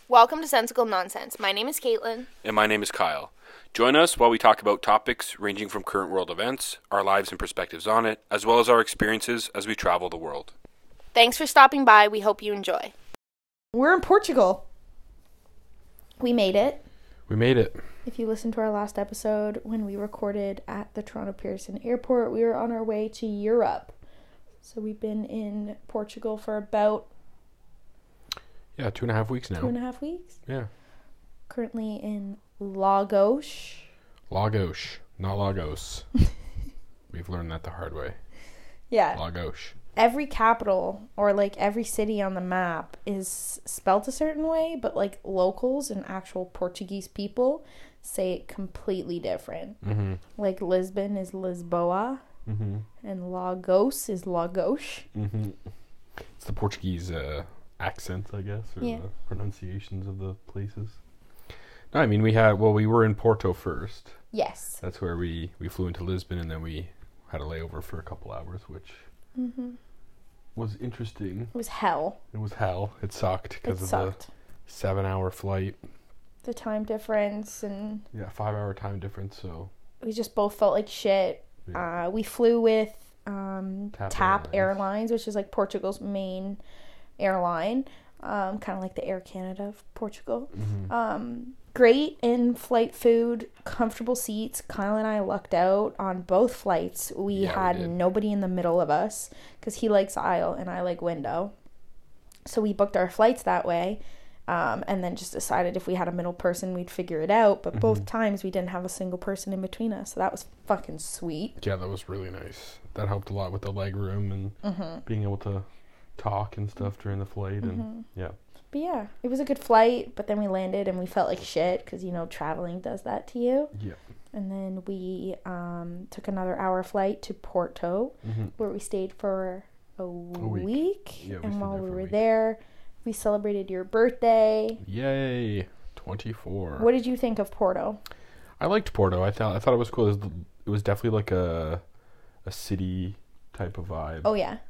Welcome to Sensical Nonsense. My name is Caitlin. And my name is Kyle. Join us while we talk about topics ranging from current world events, our lives and perspectives on it, as well as our experiences as we travel the world. Thanks for stopping by. We hope you enjoy. We're in Portugal. We made it. We made it. If you listened to our last episode when we recorded at the Toronto Pearson Airport, we were on our way to Europe. So we've been in Portugal for about... 2.5 weeks now. 2.5 weeks? Yeah. Currently in Lagos. Lagos, not Lagos. We've learned that the hard way. Yeah. Lagos. Every capital or like every city on the map is spelled a certain way, but like locals and actual Portuguese people say it completely different. Mm-hmm. Like Lisbon is Lisboa, and Lagos is Lagos. Mm-hmm. It's the Portuguese accents, I guess, or the pronunciations of the places. No, I mean, we were in Porto first. Yes. That's where we flew into Lisbon, and then we had a layover for a couple hours, which was interesting. It was hell. It was hell. It sucked because of the 7-hour flight. The time difference and... Yeah, 5-hour time difference, so... We just both felt like shit. Yeah. We flew with TAP Airlines, which is like Portugal's main airline. Kind of like the Air Canada of Portugal. Great in-flight food, comfortable seats. Kyle and I lucked out on both flights. We had nobody in the middle of us because he likes aisle and I like window. So we booked our flights that way and then just decided if we had a middle person, we'd figure it out. But both times we didn't have a single person in between us. So that was fucking sweet. Yeah, that was really nice. That helped a lot with the leg room and being able to talk and stuff during the flight. And yeah. But yeah, it was a good flight, but then we landed and we felt like shit because, you know, traveling does that to you. Yeah. And then we took another hour flight to Porto, where we stayed for a week. Yeah, and while we were there, we celebrated your birthday. Yay, 24. What did you think of Porto? I liked Porto. I thought it was cool. It was definitely like a city type of vibe. Oh, yeah.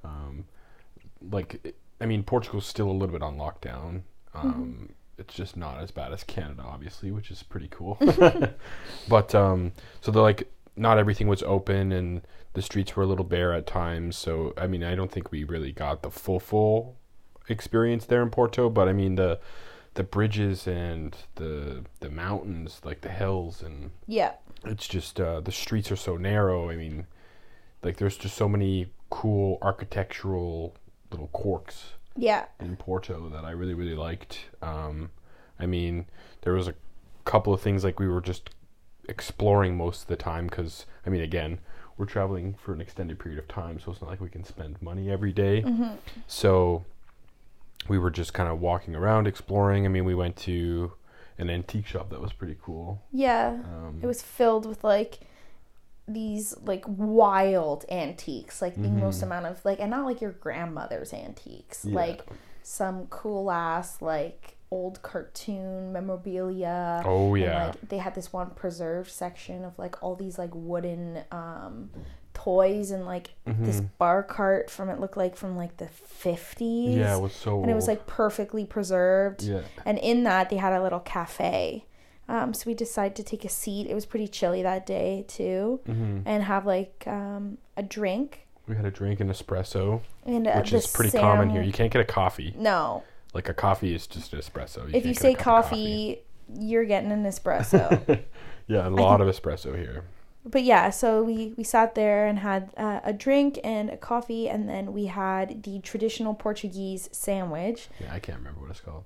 Portugal's still a little bit on lockdown. It's just not as bad as Canada, obviously, which is pretty cool. But, so not everything was open and the streets were a little bare at times. So, I mean, I don't think we really got the full experience there in Porto. But, I mean, the bridges and the mountains, like the hills, and it's just, the streets are so narrow. I mean, like, there's just so many cool architectural little quirks in Porto that I really, really liked. I mean, there was a couple of things like we were just exploring most of the time because, I mean, again, we're traveling for an extended period of time, so it's not like we can spend money every day. So we were just kind of walking around, exploring. I mean, we went to an antique shop that was pretty cool. Yeah. It was filled with, like, these like wild antiques, like the most amount of like, and not like your grandmother's antiques, like some cool ass like old cartoon memorabilia. Oh yeah. And, like, they had this one preserved section of like all these like wooden toys and like this bar cart from it looked like from like the 50s. Yeah, it was so old. And it was like perfectly preserved. Yeah. And in that they had a little cafe. So we decided to take a seat. It was pretty chilly that day too, and have like a drink. We had a drink, an espresso, and which is pretty common here. You can't get a coffee. No. Like a coffee is just an espresso. If you say coffee, you're getting an espresso. Yeah, a lot of espresso here. But yeah, so we sat there and had a drink and a coffee, and then we had the traditional Portuguese sandwich. Yeah, I can't remember what it's called.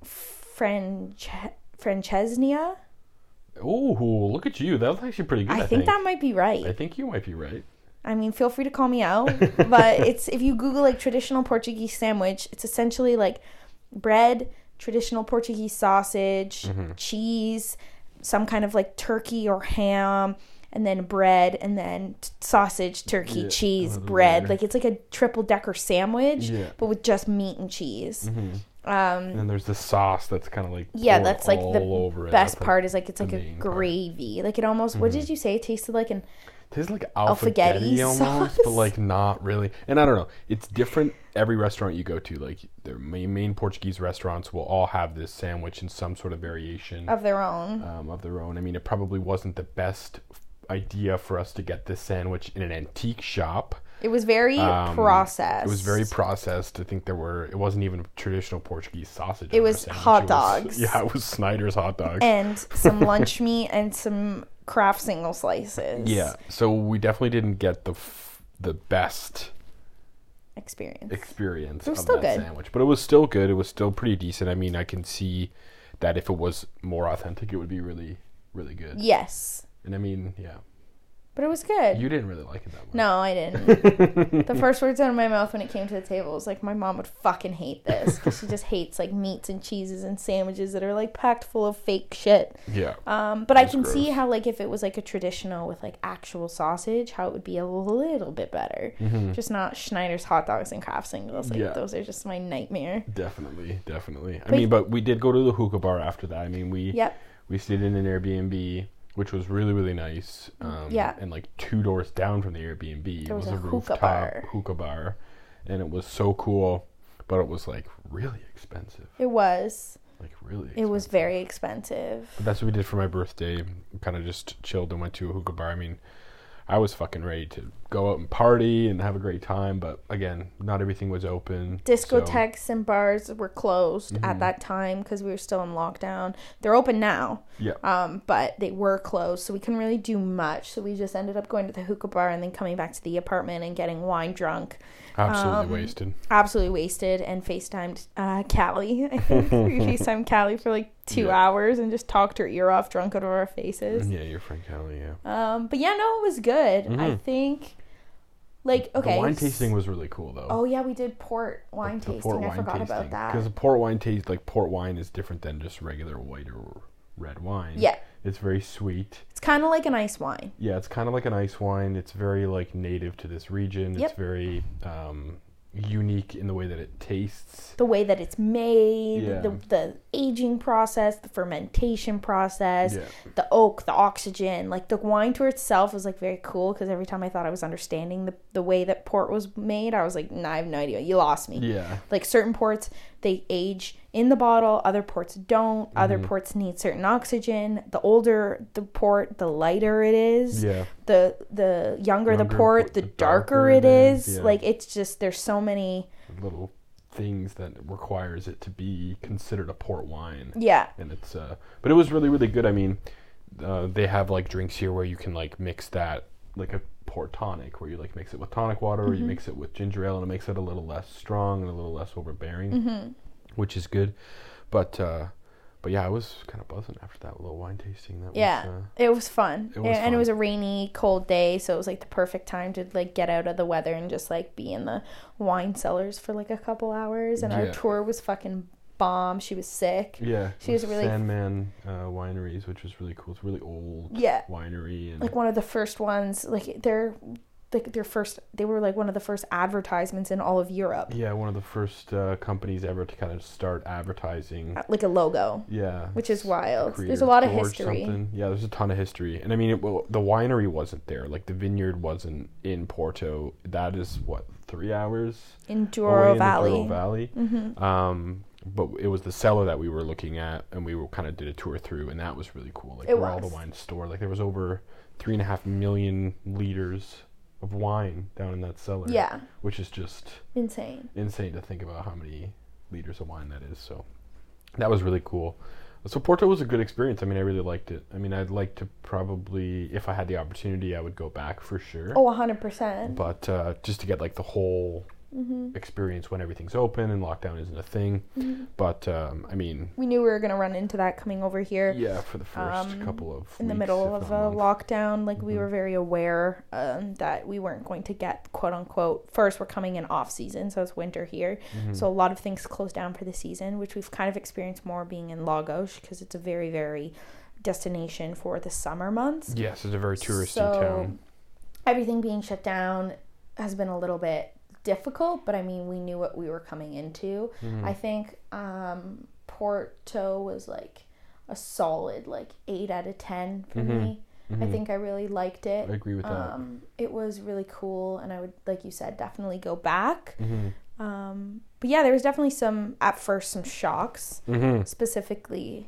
Francesnia. Oh, look at you. That was actually pretty good, I think that might be right. I think you might be right. I mean, feel free to call me out. But it's, if you Google like traditional Portuguese sandwich, it's essentially like bread, traditional Portuguese sausage, cheese, some kind of like turkey or ham, and then bread, and then sausage, turkey, cheese, bread. Like, it's like a triple decker sandwich, but with just meat and cheese. And then there's the sauce that's kind of like that's like the over best it. part is like it's like a gravy. Like it almost. What did you say? It tasted like an. It tastes like alfaghetti almost, but like not really. And I don't know. It's different every restaurant you go to. Like the main Portuguese restaurants will all have this sandwich in some sort of variation of their own. I mean, it probably wasn't the best idea for us to get this sandwich in an antique shop. It was very processed. It was very processed. I think it wasn't even traditional Portuguese sausage. It was hot dogs. It was Snyder's hot dogs. And some lunch meat and some Kraft single slices. Yeah. So we definitely didn't get the best experience of that sandwich. But it was still good. It was still pretty decent. I mean, I can see that if it was more authentic, it would be really, really good. Yes. And I mean, yeah. But it was good. You didn't really like it that much. No, I didn't. The first words out of my mouth when it came to the table was like, my mom would fucking hate this. Because she just hates like meats and cheeses and sandwiches that are like packed full of fake shit. Yeah. But I can see how like if it was like a traditional with like actual sausage, how it would be a little bit better. Mm-hmm. Just not Schneider's hot dogs and Kraft singles. Like those are just my nightmare. Definitely. But we did go to the hookah bar after that. I mean, we stayed in an Airbnb, which was really, really nice. And like 2 doors down from the Airbnb, there was a rooftop hookah bar. And it was so cool, but it was like really expensive. It was. Like really expensive. It was very expensive. But that's what we did for my birthday. Kind of just chilled and went to a hookah bar. I mean, I was fucking ready to go out and party and have a great time, but again, not everything was open. Discotheques and bars were closed at that time because we were still in lockdown. They're open now, but they were closed, so we couldn't really do much. So we just ended up going to the hookah bar and then coming back to the apartment and getting wine drunk. Absolutely wasted, and FaceTimed Callie. I think we FaceTimed Callie for like 2 hours and just talked her ear off drunk out of our faces. Yeah, your friend Callie, yeah. But yeah, no, it was good. I think, like, okay. The wine tasting was really cool, though. Oh, yeah, we did port wine tasting. I forgot about that. Because port wine is different than just regular white or red wine. Yeah. It's very sweet. It's kind of like an ice wine. Yeah, it's kind of like an ice wine. It's very like native to this region. It's very unique in the way that it tastes. The way that it's made, the aging process, the fermentation process, the oak, the oxygen. Like the wine tour itself was like very cool because every time I thought I was understanding the way that port was made, I was like, nah, I have no idea. You lost me. Yeah. Like certain ports, they age in the bottle. Other ports don't. Other ports need certain oxygen. The older the port, the lighter it is. Yeah. The younger the port, the darker it is. Yeah. Like it's just, there's so many little things that requires it to be considered a port wine. Yeah. And it's but it was really, really good. I mean, they have like drinks here where you can like mix that, like a port tonic, where you like mix it with tonic water or you mix it with ginger ale, and it makes it a little less strong and a little less overbearing, which is good. But yeah, I was kind of buzzing after that little wine tasting. It was fun. And it was a rainy, cold day, so it was like the perfect time to like get out of the weather and just like be in the wine cellars for like a couple hours. And our tour was fucking bomb. She was sick. Yeah, she was really Sandman Wineries, which was really cool. It's a really old winery, and like one of the first ones. Like they were like one of the first advertisements in all of Europe. Yeah, one of the first companies ever to kind of start advertising like a logo. Yeah, which is wild. There's a lot of history. Yeah, there's a ton of history, and I mean, the winery wasn't there. Like the vineyard wasn't in Porto. That is what 3 hours in Douro Valley. But it was the cellar that we were looking at, and we kind of did a tour through, and that was really cool. Like where all the wine stored. Like there was over 3.5 million liters of wine down in that cellar. Yeah. Which is just insane to think about how many liters of wine that is. So that was really cool. So Porto was a good experience. I mean, I really liked it. I mean, I'd like to probably, if I had the opportunity, I would go back for sure. Oh, 100%. But just to get like the whole experience when everything's open and lockdown isn't a thing. But I mean, we knew we were going to run into that coming over here. Yeah, for the first couple of in the middle of a lockdown. Like we were very aware that we weren't going to get quote unquote, first we're coming in off season, so it's winter here. So a lot of things closed down for the season, which we've kind of experienced more being in Lagos because it's a very, very destination for the summer months. Yes, it's a very touristy town. Everything being shut down has been a little bit difficult, but I mean, we knew what we were coming into. I think Porto was like a solid like 8 out of 10 for me. I think I really liked it. I agree with that. It was really cool, and I would, like you said, definitely go back. But yeah, there was definitely some shocks. Specifically,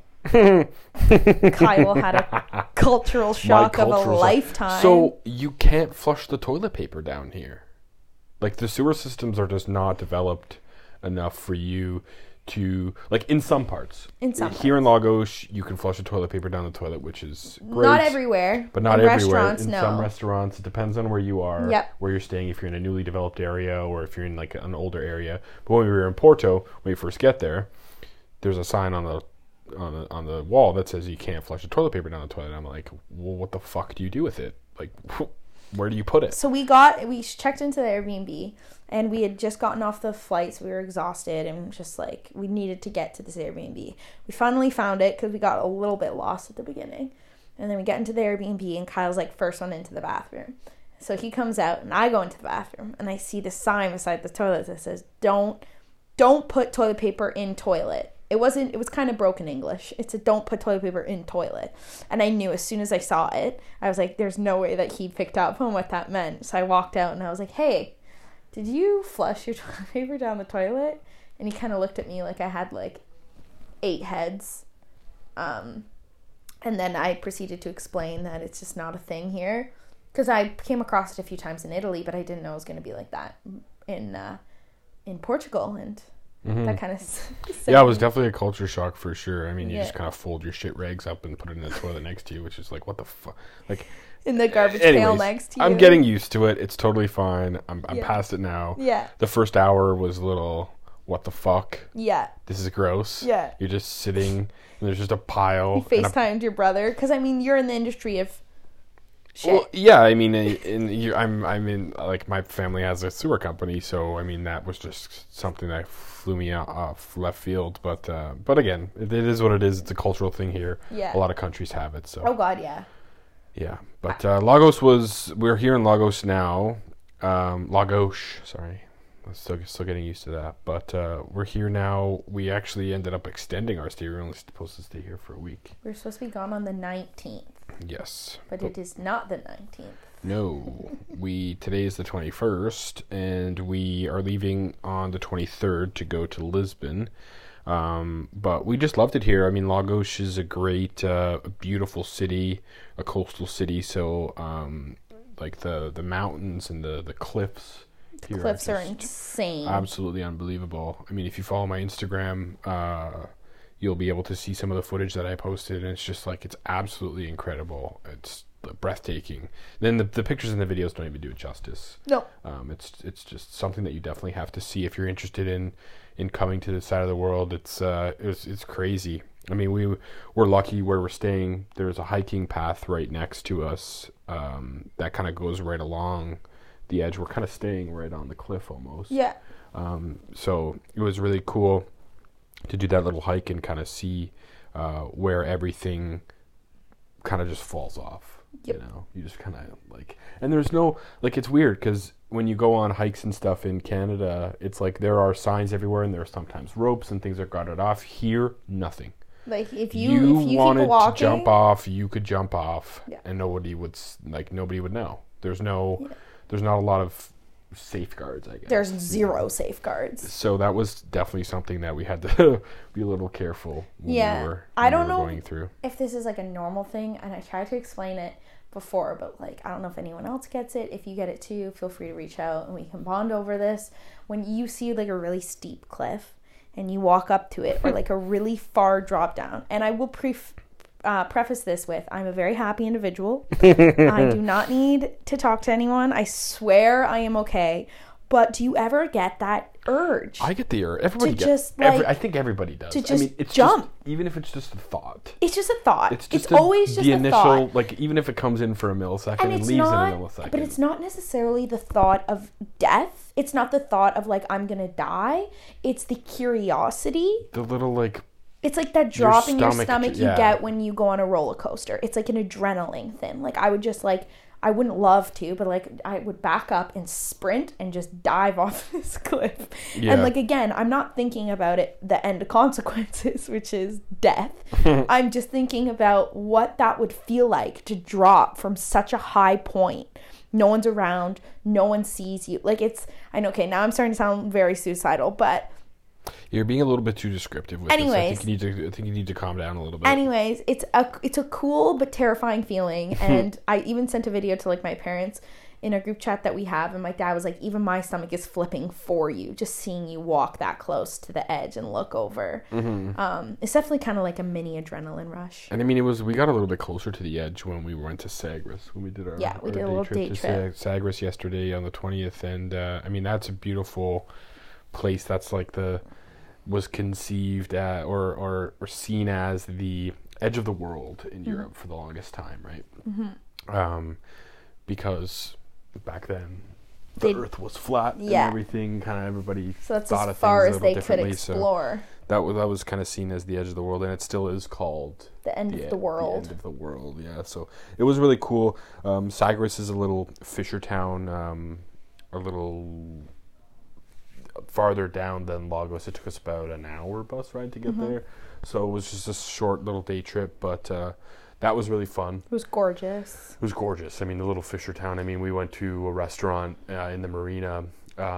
Kyle had a cultural shock of a lifetime. So you can't flush the toilet paper down here. Like, the sewer systems are just not developed enough for you to, like, in some parts. Here in Lagos, you can flush the toilet paper down the toilet, which is great. Not everywhere. But not everywhere. In some restaurants, it depends on where you are, where you're staying, if you're in a newly developed area or if you're in, like, an older area. But when we were in Porto, when you first get there, there's a sign on the wall that says you can't flush the toilet paper down the toilet. I'm like, well, what the fuck do you do with it? Like, where do you put it? So we checked into the Airbnb, and we had just gotten off the flights. We were exhausted and just like, we needed to get to this Airbnb. We finally found it because we got a little bit lost at the beginning. And then we get into the Airbnb, and Kyle's like first one into the bathroom. So he comes out, and I go into the bathroom, and I see the sign beside the toilet that says, don't put toilet paper in toilet. It was kind of broken English. It said, don't put toilet paper in toilet. And I knew as soon as I saw it, I was like, there's no way that he picked up on what that meant. So I walked out, and I was like, hey, did you flush your toilet paper down the toilet? And he kind of looked at me like I had like 8 heads. And then I proceeded to explain that it's just not a thing here. Because I came across it a few times in Italy, but I didn't know it was going to be like that in Portugal. And that kind of... Yeah, it was definitely a culture shock for sure. I mean, you just kind of fold your shit rags up and put it in the toilet next to you, which is like, what the fuck? Like... in the garbage pail next to you. I'm getting used to it. It's totally fine. I'm past it now. Yeah. The first hour was a little, what the fuck? Yeah. This is gross. Yeah. You're just sitting, and there's just a pile. You FaceTimed your brother, because I mean, you're in the industry of shit. Well, yeah. I mean, I'm in, like, my family has a sewer company, so I mean, that was just something that flew me off left field. But again, it is what it is. It's a cultural thing here. Yeah. A lot of countries have it. So. Oh God, yeah. Yeah, but we're here in Lagos now. Lagos, sorry. I'm still getting used to that. But we're here now. We actually ended up extending our stay. We were only supposed to stay here for a week. We're supposed to be gone on the 19th. Yes. But it is not the 19th. No. Today is the 21st, and we are leaving on the 23rd to go to Lisbon. But we just loved it here. I mean, Lagos is a great, beautiful city, a coastal city. So, like the mountains and the cliffs. The cliffs are insane. Absolutely unbelievable. I mean, if you follow my Instagram, you'll be able to see some of the footage that I posted, and it's just like, it's absolutely incredible. It's breathtaking. Then the pictures and the videos don't even do it justice. No. It's just something that you definitely have to see if you're interested in coming to this side of the world. It's crazy. I mean, we're lucky where we're staying. There's a hiking path right next to us that kind of goes right along the edge. We're kind of staying right on the cliff almost. Yeah. So it was really cool to do that little hike and kind of see where everything kind of just falls off. Yep. You know, you just kind of like, and there's no, like, it's weird because when you go on hikes and stuff in Canada, it's like there are signs everywhere, and there are sometimes ropes and things are guarded off. Here, nothing. Like if you wanted to jump off, you could jump off, and nobody would know. There's not a lot of safeguards, I guess. There's zero safeguards. So that was definitely something that we had to be a little careful when we were going through. If this is like a normal thing, and I tried to explain it before, but like I don't know if anyone else gets it. If you get it too, feel free to reach out and we can bond over this. When you see like a really steep cliff and you walk up to it, or like a really far drop down, and I will preface this with, I'm a very happy individual. I do not need to talk to anyone. I swear I am okay. But do you ever get that urge? I get the urge. Everybody gets. I think everybody does. To just it's jump. Just, even if it's just a thought. It's just a thought. It's always just the a initial, thought. like, even if it comes in for a millisecond and leaves not, in a millisecond. But it's not necessarily the thought of death. It's not the thought of, like, I'm going to die. It's the curiosity. The little, like... It's like that drop in your stomach you get when you go on a roller coaster. It's like an adrenaline thing. Like, I I wouldn't love to, but like I would back up and sprint and just dive off this cliff. Yeah. And like, again, I'm not thinking about it, the end consequences, which is death. I'm just thinking about what that would feel like to drop from such a high point. No one's around, no one sees you. Like, I know, okay, now I'm starting to sound very suicidal, but you're being a little bit too descriptive with anyways, this. I think you need to calm down a little bit. Anyways, it's a cool but terrifying feeling. And I even sent a video to like my parents in a group chat that we have, and my dad was like, even my stomach is flipping for you just seeing you walk that close to the edge and look over. It's definitely kind of like a mini adrenaline rush. And I mean, we got a little bit closer to the edge when we went to Sagres, when we did our we did a little day trip to Sagres yesterday on the 20th. And I mean, that's a beautiful place. That's like was conceived at, or seen as the edge of the world in Europe for the longest time, right? Because back then the earth was flat and everything, kind of everybody that's thought as of far things as a little they could differently. explore. So that was kind of seen as the edge of the world, and it still is called the end of the world. The end of the world, yeah. So it was really cool. Sagres is a little fisher town, a little farther down than Lagos. It took us about an hour bus ride to get there, so it was just a short little day trip, but that was really fun. It was gorgeous. It was gorgeous. I mean, the little fisher town. I mean, we went to a restaurant in the marina,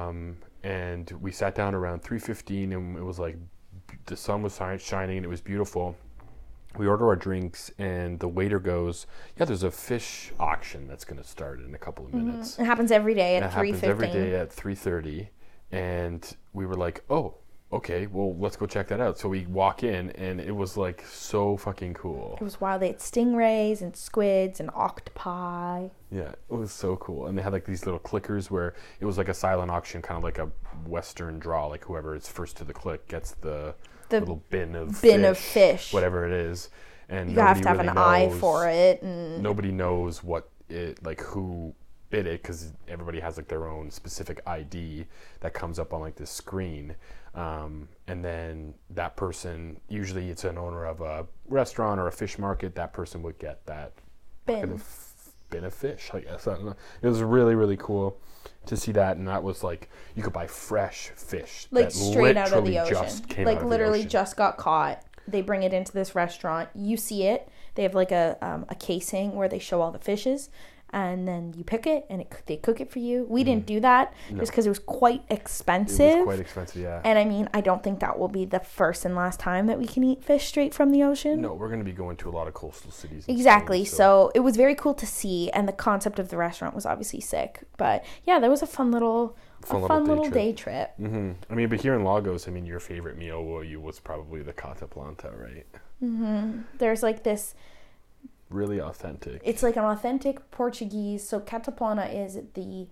and we sat down around 3:15, and it was like the sun was shining, and it was beautiful. We order our drinks, and the waiter goes, "Yeah, there's a fish auction that's going to start in a couple of minutes." It happens every day at 3:15. It happens every day at 3:30, and we were like, "Oh, okay, well, let's go check that out." So we walk in, and it was like so fucking cool. It was wild. They had stingrays and squids and octopi. Yeah, it was so cool. And they had like these little clickers where it was like a silent auction, kind of like a Western draw. Like whoever is first to the click gets the little bin of fish, whatever it is. And you have to have an eye for it. And nobody knows what it, like who bid it, because everybody has like their own specific ID that comes up on like this screen. And then that person, usually it's an owner of a restaurant or a fish market, that person would get that bin of fish, I guess. I don't know. It was really, really cool to see that, and that was like, you could buy fresh fish. Like that straight out of the ocean. Like literally just got caught. They bring it into this restaurant. You see it. They have like a casing where they show all the fishes. And then you pick it, and they cook it for you. We didn't do that just because it was quite expensive. It was quite expensive, yeah. And I mean, I don't think that will be the first and last time that we can eat fish straight from the ocean. No, we're going to be going to a lot of coastal cities. Exactly. So it was very cool to see, and the concept of the restaurant was obviously sick. But yeah, that was a fun little day trip. Mm-hmm. I mean, but here in Lagos, I mean, your favorite meal was probably the Kata Planta, right? Mm-hmm. There's like this... really authentic. It's like an authentic Portuguese. So catapana is the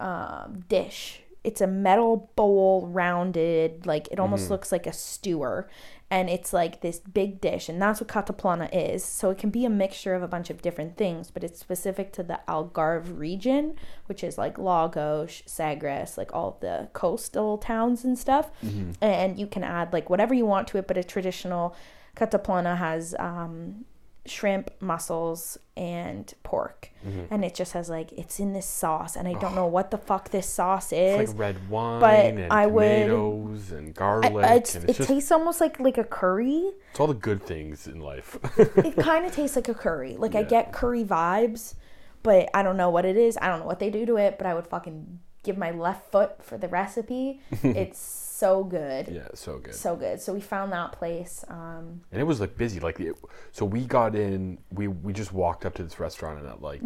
dish. It's a metal bowl, rounded, like it almost looks like a stewer, and it's like this big dish, and that's what cataplana is. So it can be a mixture of a bunch of different things, but it's specific to the Algarve region, which is like Lagos, Sagres, like all of the coastal towns and stuff. And you can add like whatever you want to it, but a traditional cataplana has shrimp, mussels, and pork, and it just has like, it's in this sauce, and I don't know what the fuck this sauce is. It's like red wine and tomatoes and garlic. It tastes almost like a curry. It's all the good things in life. It kind of tastes like a curry. Like I get curry vibes, but I don't know what it is. I don't know what they do to it, but I would fucking give my left foot for the recipe. It's so good. Yeah, so good. So good. So we found that place. And it was like busy. So we got in, we just walked up to this restaurant and at like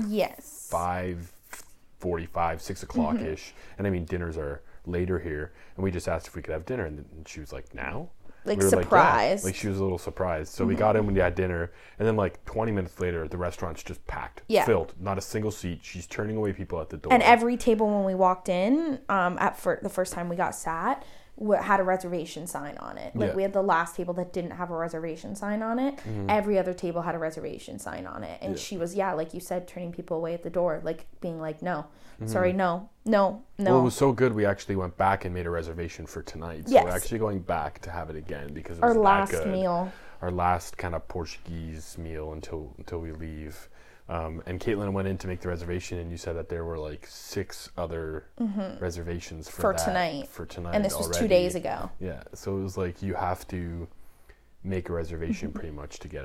5:45, 6 o'clock ish. And I mean, dinners are later here. And we just asked if we could have dinner. And she was like, now? Like, we surprised. Like she was a little surprised. So we got in when we had dinner. And then like 20 minutes later, the restaurant's just packed. Yeah. Filled. Not a single seat. She's turning away people at the door. And every table when we walked in, the first time we got sat, had a reservation sign on it. Like we had the last table that didn't have a reservation sign on it. Every other table had a reservation sign on it. And she was, like you said, turning people away at the door, like being like, no, sorry, no. Well, it was so good, we actually went back and made a reservation for tonight. So we're actually going back to have it again because it was our last meal. Our last kind of Portuguese meal until we leave. And Caitlin went in to make the reservation, and you said that there were like 6 other reservations for tonight. For tonight, and this was 2 days ago. Yeah, so it was like you have to make a reservation pretty much to get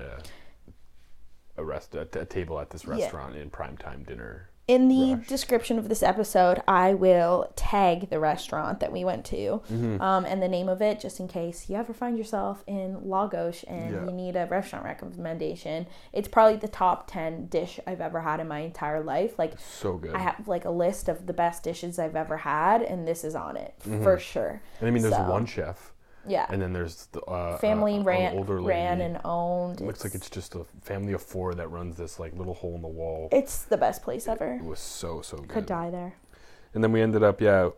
a table at this restaurant in primetime dinner. In the description of this episode, I will tag the restaurant that we went to and the name of it, just in case you ever find yourself in Lagos and you need a restaurant recommendation. It's probably the top 10 dish I've ever had in my entire life. Like, so good. I have like a list of the best dishes I've ever had, and this is on it for sure. And I mean, there's one chef. Yeah. And then there's the family older lady. ran and owned. It looks like it's just a family of 4 that runs this like little hole in the wall. It's the best place ever. It was so good. Could die there. And then we ended up the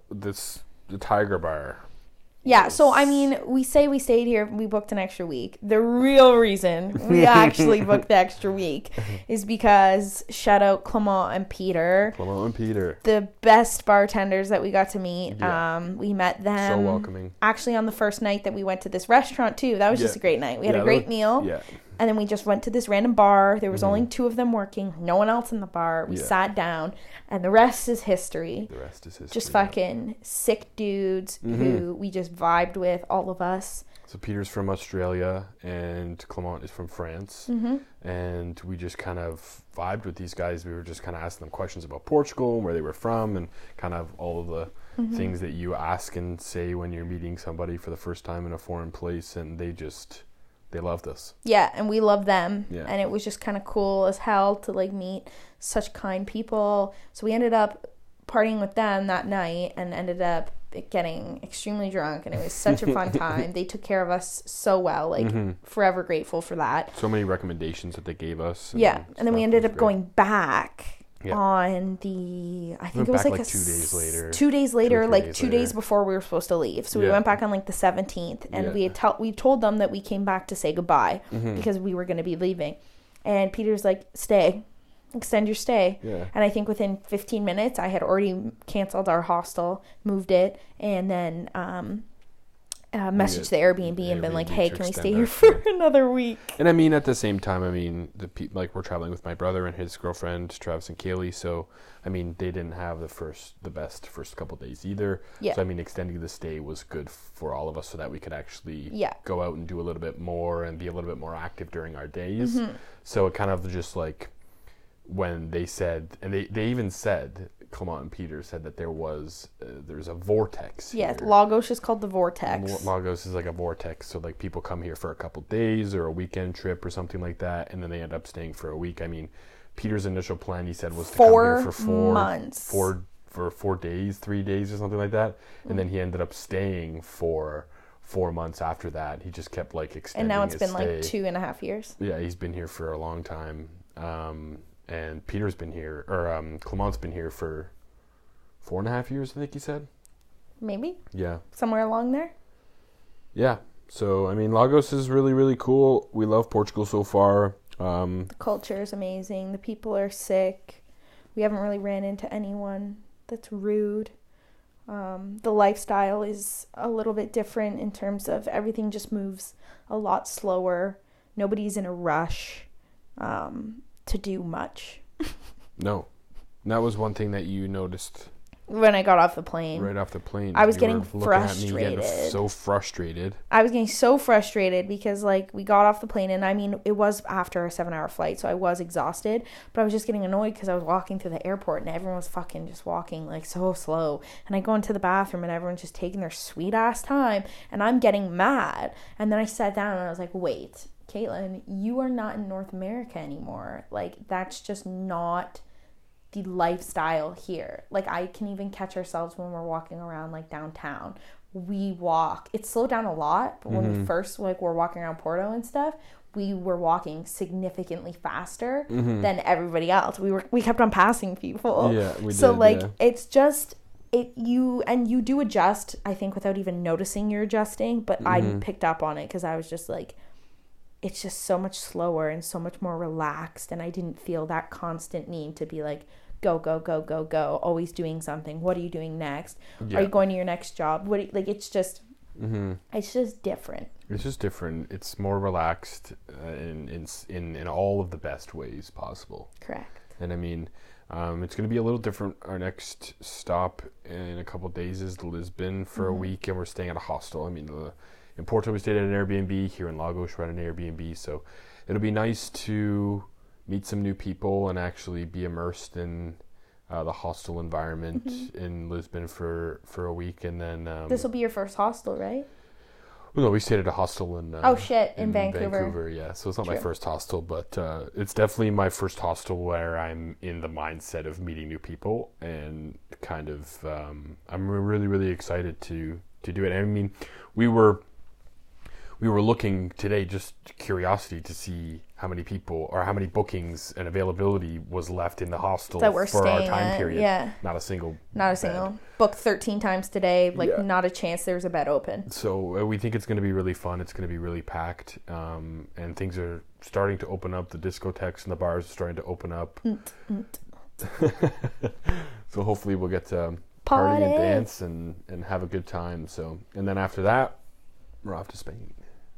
Tiger Bar. Yeah, so I mean, we say we stayed here, we booked an extra week. The real reason we actually booked the extra week is because, shout out Clement and Peter. The best bartenders that we got to meet. Yeah. We met them. So welcoming. Actually, on the first night that we went to this restaurant, too. That was just a great night. We had a great meal. Yeah. And then we just went to this random bar. There was only 2 of them working. No one else in the bar. We sat down. And the rest is history. Just fucking sick dudes who we just vibed with, all of us. So Peter's from Australia and Clement is from France. And we just kind of vibed with these guys. We were just kind of asking them questions about Portugal, where they were from, and kind of all of the things that you ask and say when you're meeting somebody for the first time in a foreign place. And they loved us. Yeah, and we loved them. Yeah. And it was just kind of cool as hell to like meet such kind people. So we ended up partying with them that night and ended up getting extremely drunk, and it was such a fun time. They took care of us so well, like forever grateful for that. So many recommendations that they gave us. And then we ended up going back on I think it was like 2 days later. 2 days later, like 2 days before we were supposed to leave. So we went back on like the 17th, and we told them that we came back to say goodbye because we were going to be leaving. And Peter's like, stay. Extend your stay. Yeah. And I think within 15 minutes, I had already canceled our hostel, moved it, and then messaged the Airbnb and been like, hey, can we stay here for another week? And I mean, at the same time, I mean, we're traveling with my brother and his girlfriend, Travis and Kaylee. So, I mean, they didn't have the best first couple days either. Yeah. So, I mean, extending the stay was good for all of us so that we could actually go out and do a little bit more and be a little bit more active during our days. So it kind of just like, when they said, and they even said, Clement and Peter said that there's a vortex here. Yeah, Lagos is called the vortex. Lagos is like a vortex, so like people come here for a couple days or a weekend trip or something like that, and then they end up staying for a week. I mean, Peter's initial plan, he said, was to come here for 4 months. For 4 days, 3 days or something like that, and then he ended up staying for 4 months after that. He just kept like extending his stay. And now it's been like 2.5 years. Yeah, he's been here for a long time. And Peter's been here, or Clement's been here for 4.5 years, I think he said. Maybe. Yeah. Somewhere along there. Yeah. So, I mean, Lagos is really, really cool. We love Portugal so far. The culture is amazing. The people are sick. We haven't really ran into anyone that's rude. The lifestyle is a little bit different in terms of everything just moves a lot slower. Nobody's in a rush. To do much. No. And that was one thing that you noticed when I got off the plane. Right off the plane. I was getting frustrated. So frustrated. I was getting so frustrated because like we got off the plane, and I mean it was after a 7-hour flight, so I was exhausted, but I was just getting annoyed because I was walking through the airport and everyone was fucking just walking like so slow, and I go into the bathroom and everyone's just taking their sweet ass time, and I'm getting mad. And then I sat down and I was like, wait, Caitlin, you are not in North America anymore. Like, that's just not the lifestyle here. Like, I can even catch ourselves when we're walking around, like, downtown. We walk. It's slowed down a lot, but when we first, like, were walking around Porto and stuff, we were walking significantly faster than everybody else. We kept on passing people. Yeah, we did. So, like, it's just... you do adjust, I think, without even noticing you're adjusting, but I picked up on it because I was just, like... It's just so much slower and so much more relaxed, and I didn't feel that constant need to be like, go, go, go, go, go, always doing something. What are you doing next? Yeah. Are you going to your next job? It's just, It's just different. It's just different. It's more relaxed in all of the best ways possible. Correct. And I mean, it's going to be a little different. Our next stop in a couple of days is Lisbon for a week, and we're staying at a hostel. I mean, in Porto we stayed at an Airbnb. Here in Lagos we're at an Airbnb. So it'll be nice to meet some new people and actually be immersed in the hostel environment in Lisbon for a week, and then this will be your first hostel, right? Well, no, we stayed at a hostel in in Vancouver. Yeah, so it's not my first hostel, but it's definitely my first hostel where I'm in the mindset of meeting new people, and kind of I'm really, really excited to do it. I mean, we were looking today, just curiosity, to see how many people or how many bookings and availability was left in the hostel that we're for our staying time at. period. Yeah. Not a single. Booked 13 times today. Not a chance there's a bed open. So we think it's going to be really fun. It's going to be really packed. And things are starting to open up. The discotheques and the bars are starting to open up. So hopefully we'll get to party and dance and have a good time. So, and then after that, we're off to Spain.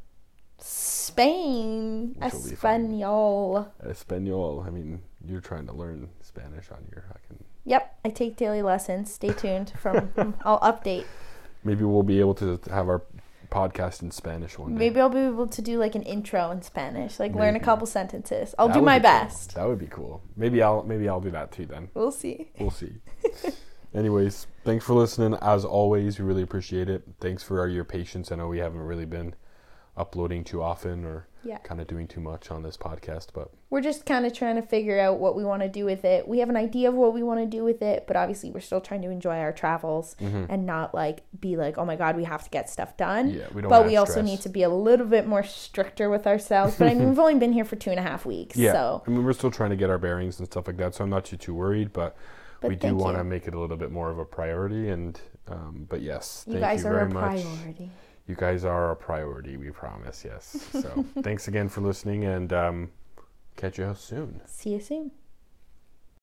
Espanol. I mean, you're trying to learn Spanish on your fucking... Yep, I take daily lessons. Stay tuned. I'll update. Maybe we'll be able to have our podcast in Spanish one day. Maybe I'll be able to do like an intro in Spanish, learn a couple sentences. I'll do my best. Cool. That would be cool. Maybe I'll do that too then. We'll see. Anyways, thanks for listening. As always, we really appreciate it. Thanks for your patience. I know we haven't really been uploading too often or kind of doing too much on this podcast, but we're just kind of trying to figure out what we want to do with it. We have an idea of what we want to do with it, but obviously we're still trying to enjoy our travels and not be like, oh my god, we have to get stuff done. Yeah, we don't. But we also need to be a little bit more stricter with ourselves. But I mean, we've only been here for 2.5 weeks. Yeah, so I mean, we're still trying to get our bearings and stuff like that, so I'm not too worried, but we do want to make it a little bit more of a priority. And but yes, you guys are a priority. You guys are a priority, we promise, yes. So thanks again for listening, and catch you soon. See you soon.